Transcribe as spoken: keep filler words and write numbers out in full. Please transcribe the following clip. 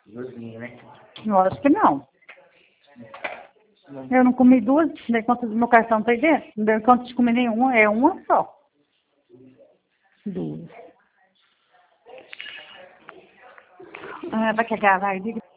Duasinha, né? Lógico que não. Eu não comi duas, não dei conta do meu cartão tá aí dentro. Não dei conta de comer nenhuma, é uma só. Duas. Ah, vai cagar, vai, diga.